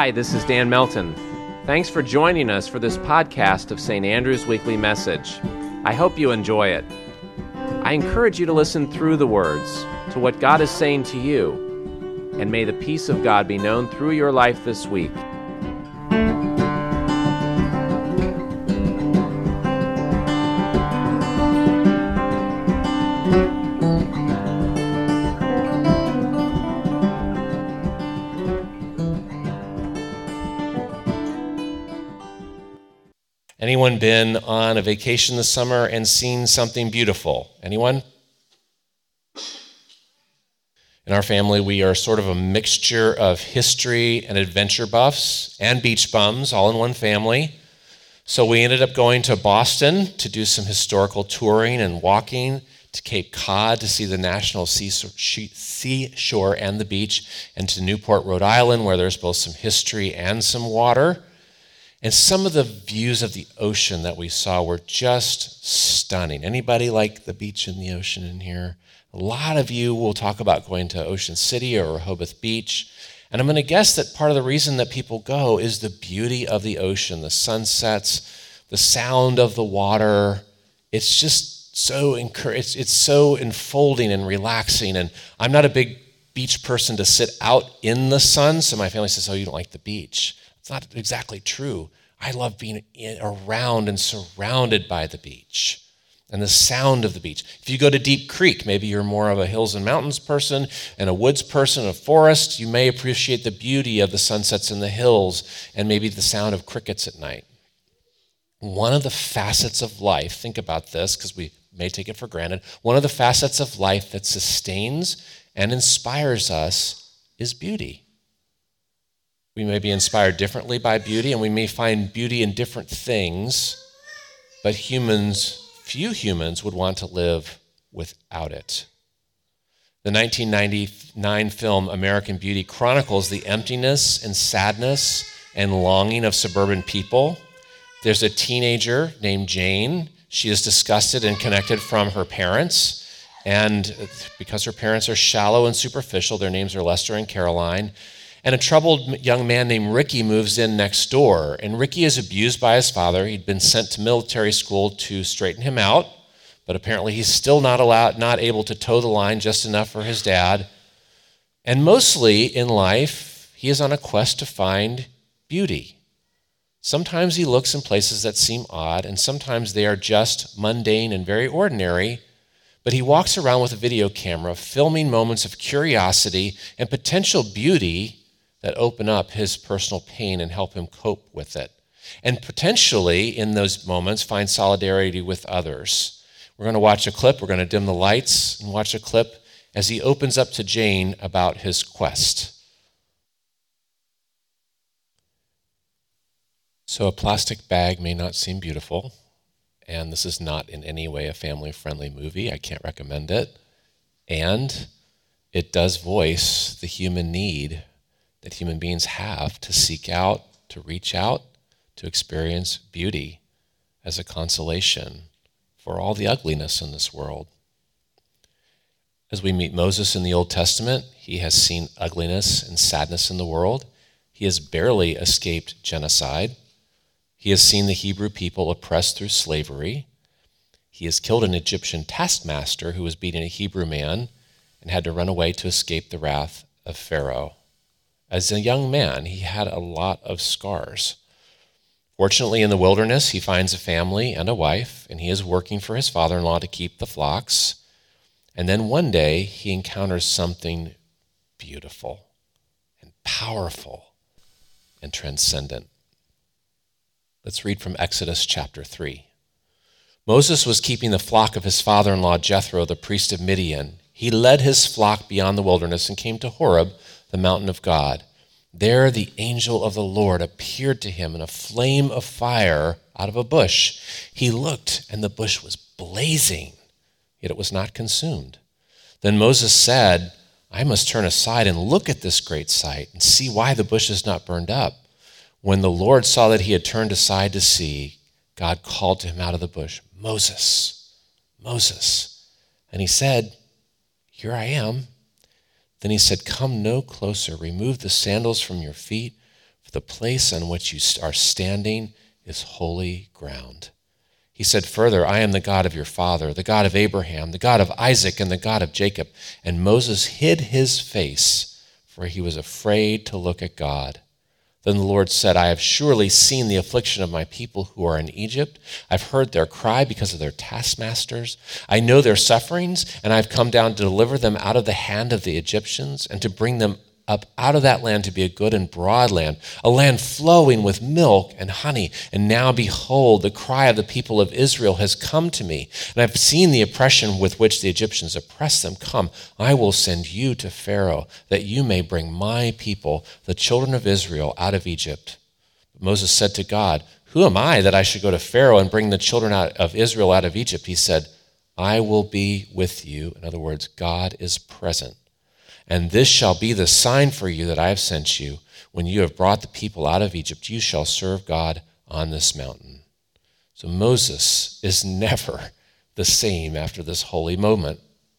Hi, this is Dan Melton. Thanks for joining us for this podcast of St. Andrew's Weekly Message. I hope you enjoy it. I encourage you to listen through the words to what God is saying to you, and may the peace of God be known through your life this week. Anyone been on a vacation this summer and seen something beautiful? Anyone? In our family, we are sort of a mixture of history and adventure buffs and beach bums, all in one family. So we ended up going to Boston to do some historical touring and walking, to Cape Cod to see the National Seashore and the beach, and to Newport, Rhode Island, where there's both some history and some water. And some of the views of the ocean that we saw were just stunning. Anybody like the beach and the ocean in here? A lot of you will talk about going to Ocean City or Rehoboth Beach. And I'm going to guess that part of the reason that people go is the beauty of the ocean, the sunsets, the sound of the water. It's just so it's so enfolding and relaxing. And I'm not a big beach person to sit out in the sun, so my family says, "Oh, you don't like the beach." It's not exactly true. I love being around and surrounded by the beach and the sound of the beach. If you go to Deep Creek, maybe you're more of a hills and mountains person and a woods person, a forest, you may appreciate the beauty of the sunsets in the hills and maybe the sound of crickets at night. One of the facets of life, think about this because we may take it for granted, one of the facets of life that sustains and inspires us is beauty. We may be inspired differently by beauty, and we may find beauty in different things, but few humans would want to live without it. The 1999 film American Beauty chronicles the emptiness and sadness and longing of suburban people. There's a teenager named Jane. She is disgusted and connected from her parents, and because her parents are shallow and superficial, their names are Lester and Caroline. And a troubled young man named Ricky moves in next door. And Ricky is abused by his father. He'd been sent to military school to straighten him out, but apparently he's still not able to toe the line just enough for his dad. And mostly in life, he is on a quest to find beauty. Sometimes he looks in places that seem odd, and sometimes they are just mundane and very ordinary, but he walks around with a video camera, filming moments of curiosity and potential beauty that open up his personal pain and help him cope with it. And potentially, in those moments, find solidarity with others. We're going to watch a clip. We're going to dim the lights and watch a clip as he opens up to Jane about his quest. So a plastic bag may not seem beautiful, and this is not in any way a family-friendly movie. I can't recommend it. And it does voice the human need that human beings have to seek out, to reach out, to experience beauty as a consolation for all the ugliness in this world. As we meet Moses in the Old Testament, he has seen ugliness and sadness in the world. He has barely escaped genocide. He has seen the Hebrew people oppressed through slavery. He has killed an Egyptian taskmaster who was beating a Hebrew man and had to run away to escape the wrath of Pharaoh. As a young man, he had a lot of scars. Fortunately, in the wilderness, he finds a family and a wife, and he is working for his father-in-law to keep the flocks. And then one day, he encounters something beautiful and powerful and transcendent. Let's read from Exodus chapter 3. Moses was keeping the flock of his father-in-law Jethro, the priest of Midian. He led his flock beyond the wilderness and came to Horeb, the mountain of God. There the angel of the Lord appeared to him in a flame of fire out of a bush. He looked, and the bush was blazing, yet it was not consumed. Then Moses said, "I must turn aside and look at this great sight and see why the bush is not burned up." When the Lord saw that he had turned aside to see, God called to him out of the bush, "Moses, Moses." And he said, "Here I am." Then he said, "Come no closer. Remove the sandals from your feet, for The place on which you are standing is holy ground. He said further, I am the God of your father, the God of Abraham, the God of Isaac, and the God of Jacob. And Moses hid his face, for he was afraid to look at God. Then the Lord said, I have surely seen the affliction of my people who are in Egypt. I've heard their cry because of their taskmasters. I know their sufferings, and I've come down to deliver them out of the hand of the Egyptians and to bring them up out of that land to be a good and broad land, a land flowing with milk and honey. And now behold, the cry of the people of Israel has come to me, and I've seen the oppression with which the Egyptians oppress them. Come, I will send you to Pharaoh, that you may bring my people, the children of Israel, out of Egypt. But Moses said to God, who am I that I should go to Pharaoh and bring the children of Israel out of Egypt? He said, I will be with you. In other words, God is present. And this shall be the sign for you that I have sent you. When you have brought the people out of Egypt, you shall serve God on this mountain. So Moses is never the same after this holy moment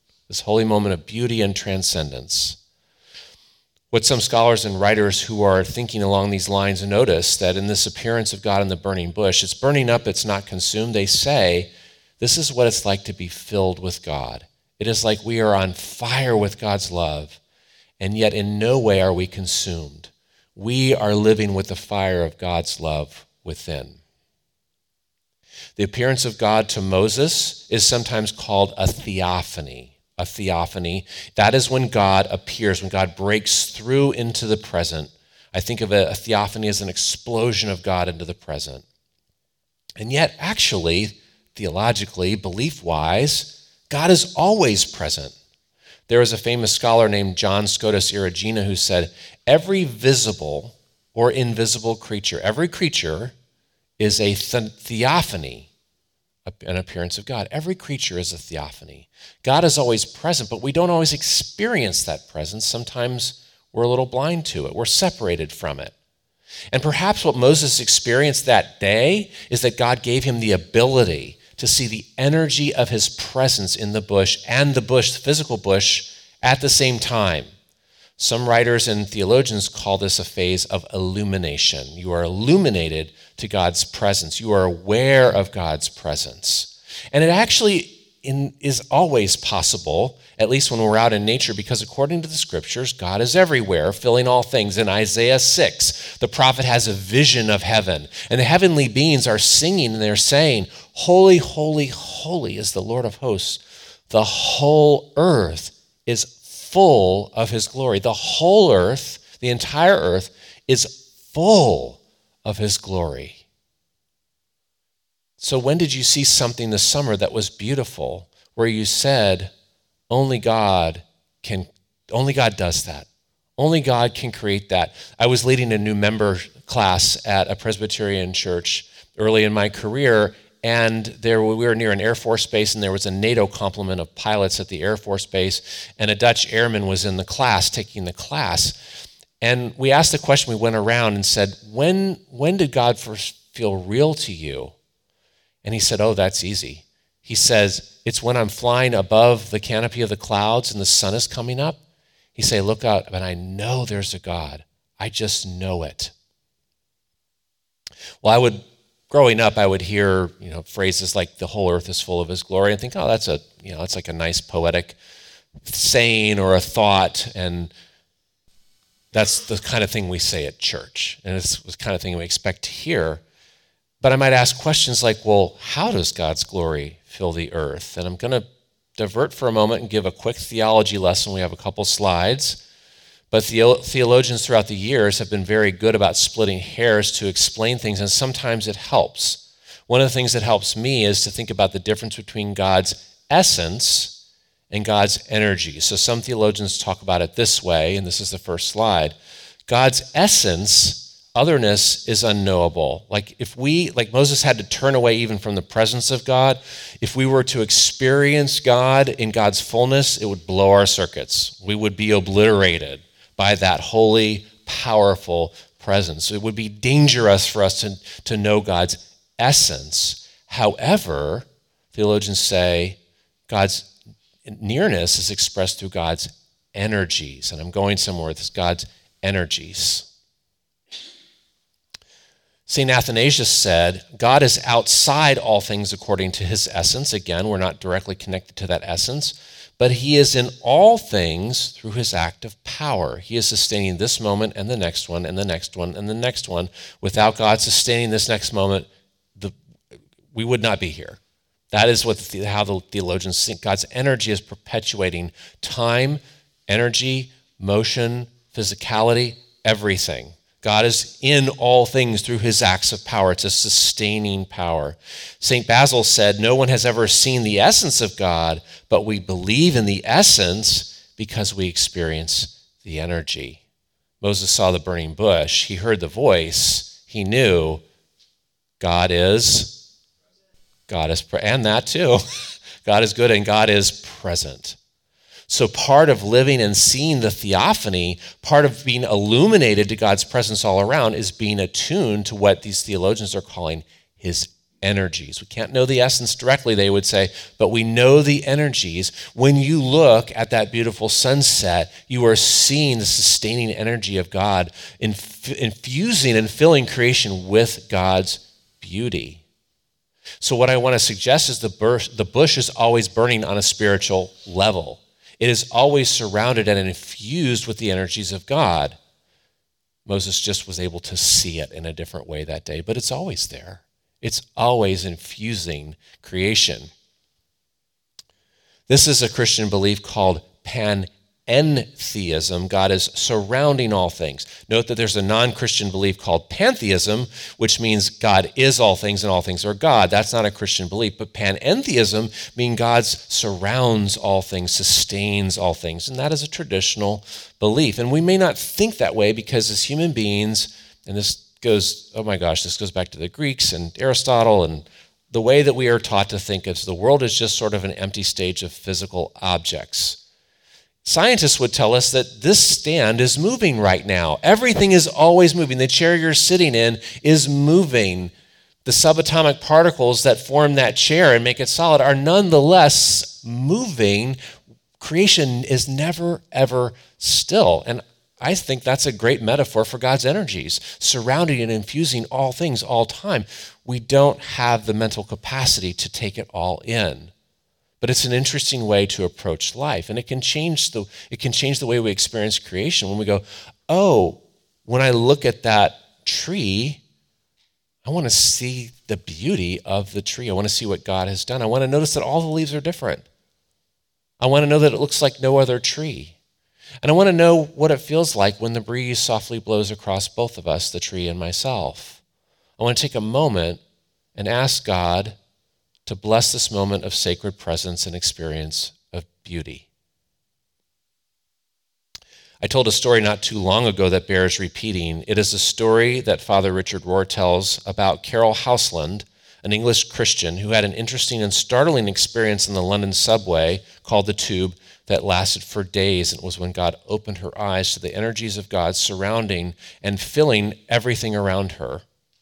of beauty and transcendence. What some scholars and writers who are thinking along these lines notice that in this appearance of God in the burning bush, it's burning up, it's not consumed. They say, this is what it's like to be filled with God. It is like we are on fire with God's love, and yet in no way are we consumed. We are living with the fire of God's love within. The appearance of God to Moses is sometimes called a theophany. A theophany, that is when God appears, when God breaks through into the present. I think of a theophany as an explosion of God into the present. And yet, actually, theologically, belief-wise, God is always present. There is a famous scholar named John Scotus Erigena who said, every visible or invisible creature, every creature is a theophany, an appearance of God. Every creature is a theophany. God is always present, but we don't always experience that presence. Sometimes we're a little blind to it. We're separated from it. And perhaps what Moses experienced that day is that God gave him the ability to see the energy of his presence in the bush and the bush, the physical bush, at the same time. Some writers and theologians call this a phase of illumination. You are illuminated to God's presence. You are aware of God's presence. And it actually is always possible, at least when we're out in nature, because according to the scriptures, God is everywhere, filling all things. In Isaiah 6, the prophet has a vision of heaven, and the heavenly beings are singing, and they're saying, holy, holy, holy is the Lord of hosts. The whole earth is full of his glory. The whole earth, the entire earth, is full of his glory. So when did you see something this summer that was beautiful, where you said, only God does that. Only God can create that. I was leading a new member class at a Presbyterian church early in my career, and we were near an Air Force base, and there was a NATO complement of pilots at the Air Force base, and a Dutch airman was in the class, taking the class. And we asked the question, we went around and said, when did God first feel real to you? And he said, oh, that's easy. He says, it's when I'm flying above the canopy of the clouds and the sun is coming up. He say, look out, and I know there's a God. I just know it. Well, growing up, I would hear, phrases like the whole earth is full of his glory and think, oh, that's like a nice poetic saying or a thought. And that's the kind of thing we say at church. And it's the kind of thing we expect to hear. But I might ask questions like, well, how does God's glory fill the earth? And I'm going to divert for a moment and give a quick theology lesson. We have a couple slides. But theologians throughout the years have been very good about splitting hairs to explain things, and sometimes it helps. One of the things that helps me is to think about the difference between God's essence and God's energy. So some theologians talk about it this way, and this is the first slide. God's essence, otherness, is unknowable. Like Moses had to turn away even from the presence of God. If we were to experience God in God's fullness, it would blow our circuits. We would be obliterated by that holy, powerful presence. It would be dangerous for us to know God's essence. However, theologians say God's nearness is expressed through God's energies. And I'm going somewhere with this, God's energies. St. Athanasius said, God is outside all things according to his essence. Again, we're not directly connected to that essence, but he is in all things through his act of power. He is sustaining this moment and the next one and the next one and the next one. Without God sustaining this next moment, we would not be here. That is how the theologians think. God's energy is perpetuating time, energy, motion, physicality, everything. God is in all things through his acts of power. It's a sustaining power. St. Basil said, no one has ever seen the essence of God, but we believe in the essence because we experience the energy. Moses saw the burning bush. He heard the voice. He knew God is, and that too. God is good and God is present. So part of living and seeing the theophany, part of being illuminated to God's presence all around is being attuned to what these theologians are calling his energies. We can't know the essence directly, they would say, but we know the energies. When you look at that beautiful sunset, you are seeing the sustaining energy of God infusing and filling creation with God's beauty. So what I want to suggest is the bush is always burning on a spiritual level. It is always surrounded and infused with the energies of God. Moses just was able to see it in a different way that day, but it's always there. It's always infusing creation. This is a Christian belief called panentheism. God is surrounding all things. Note that there's a non-Christian belief called pantheism, which means God is all things and all things are God. That's not a Christian belief, but panentheism means God surrounds all things, sustains all things, and that is a traditional belief. And we may not think that way because as human beings, and this goes back to the Greeks and Aristotle, and the way that we are taught to think is the world is just sort of an empty stage of physical objects. Scientists would tell us that this stand is moving right now. Everything is always moving. The chair you're sitting in is moving. The subatomic particles that form that chair and make it solid are nonetheless moving. Creation is never, ever still. And I think that's a great metaphor for God's energies, surrounding and infusing all things all time. We don't have the mental capacity to take it all in. But it's an interesting way to approach life, and it can change the way we experience creation. When we go, oh, when I look at that tree, I want to see the beauty of the tree. I want to see what God has done. I want to notice that all the leaves are different. I want to know that it looks like no other tree. And I want to know what it feels like when the breeze softly blows across both of us, the tree and myself. I want to take a moment and ask God to bless this moment of sacred presence and experience of beauty. I told a story not too long ago that bears repeating. It is a story that Father Richard Rohr tells about Carol Houseland, an English Christian who had an interesting and startling experience in the London subway called the Tube that lasted for days. And it was when God opened her eyes to the energies of God surrounding and filling everything around her.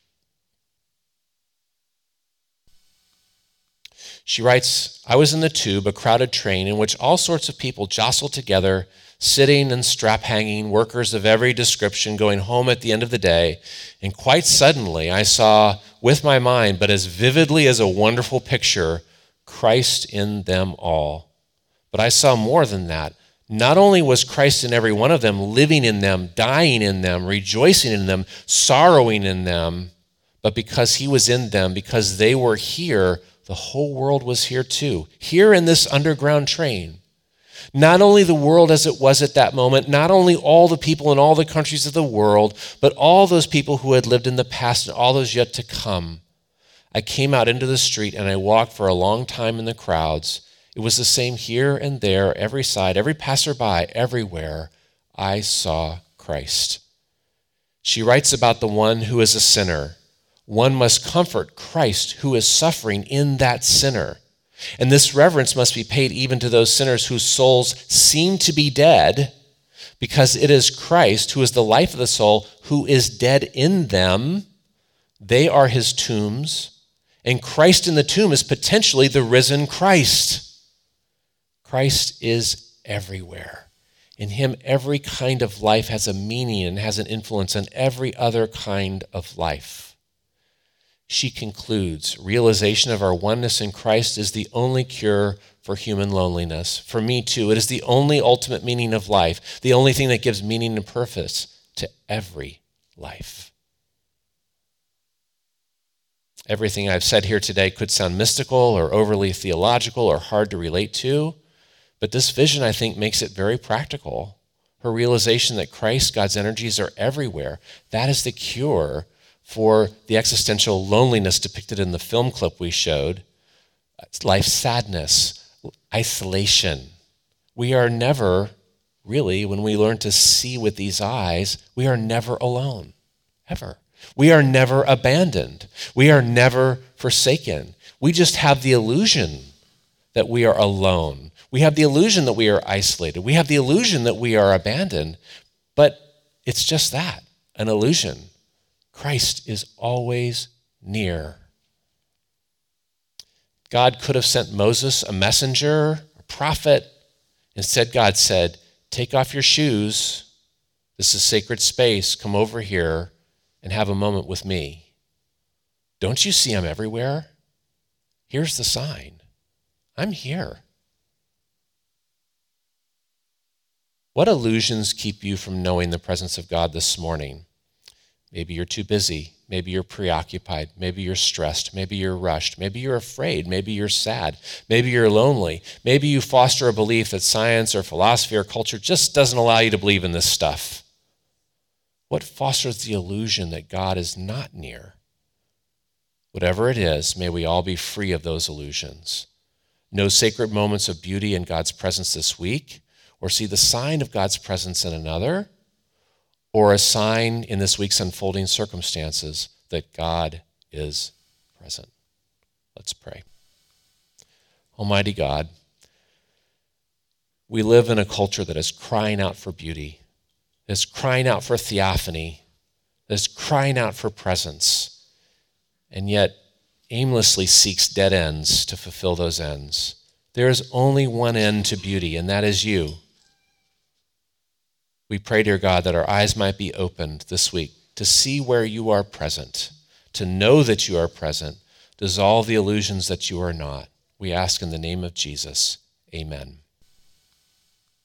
She writes, I was in the Tube, a crowded train in which all sorts of people jostled together, sitting and strap-hanging, workers of every description going home at the end of the day. And quite suddenly I saw with my mind, but as vividly as a wonderful picture, Christ in them all. But I saw more than that. Not only was Christ in every one of them, living in them, dying in them, rejoicing in them, sorrowing in them, but because he was in them, because they were here, the whole world was here too, here in this underground train. Not only the world as it was at that moment, not only all the people in all the countries of the world, but all those people who had lived in the past and all those yet to come. I came out into the street and I walked for a long time in the crowds. It was the same here and there, every side, every passerby, everywhere. I saw Christ. She writes about the one who is a sinner. One must comfort Christ who is suffering in that sinner. And this reverence must be paid even to those sinners whose souls seem to be dead, because it is Christ who is the life of the soul, who is dead in them. They are his tombs, and Christ in the tomb is potentially the risen Christ. Christ is everywhere. In him, every kind of life has a meaning and has an influence on every other kind of life. she concludes, realization of our oneness in Christ is the only cure for human loneliness. For me too, it is the only ultimate meaning of life, the only thing that gives meaning and purpose to every life. Everything I've said here today could sound mystical or overly theological or hard to relate to, but this vision, I think, makes it very practical. Her realization that Christ, God's energies, are everywhere. That is the cure for the existential loneliness depicted in the film clip we showed. Life sadness, isolation. We are never, really, when we learn to see with these eyes, we are never alone, ever. We are never abandoned. We are never forsaken. We just have the illusion that we are alone. We have the illusion that we are isolated. We have the illusion that we are abandoned, but it's just that, an illusion. Christ is always near. God could have sent Moses a messenger, a prophet. Instead, God said, take off your shoes. This is sacred space. Come over here and have a moment with me. Don't you see I'm everywhere? Here's the sign. I'm here. What illusions keep you from knowing the presence of God this morning? Maybe you're too busy. Maybe you're preoccupied. Maybe you're stressed. Maybe you're rushed. Maybe you're afraid. Maybe you're sad. Maybe you're lonely. Maybe you foster a belief that science or philosophy or culture just doesn't allow you to believe in this stuff. What fosters the illusion that God is not near? Whatever it is, may we all be free of those illusions. Know sacred moments of beauty in God's presence this week, or see the sign of God's presence in another, or a sign in this week's unfolding circumstances that God is present. Let's pray. Almighty God, we live in a culture that is crying out for beauty, that is crying out for theophany, that is crying out for presence, and yet aimlessly seeks dead ends to fulfill those ends. There is only one end to beauty, and that is you. We pray, dear God, that our eyes might be opened this week to see where you are present, to know that you are present, dissolve the illusions that you are not. We ask in the name of Jesus. Amen.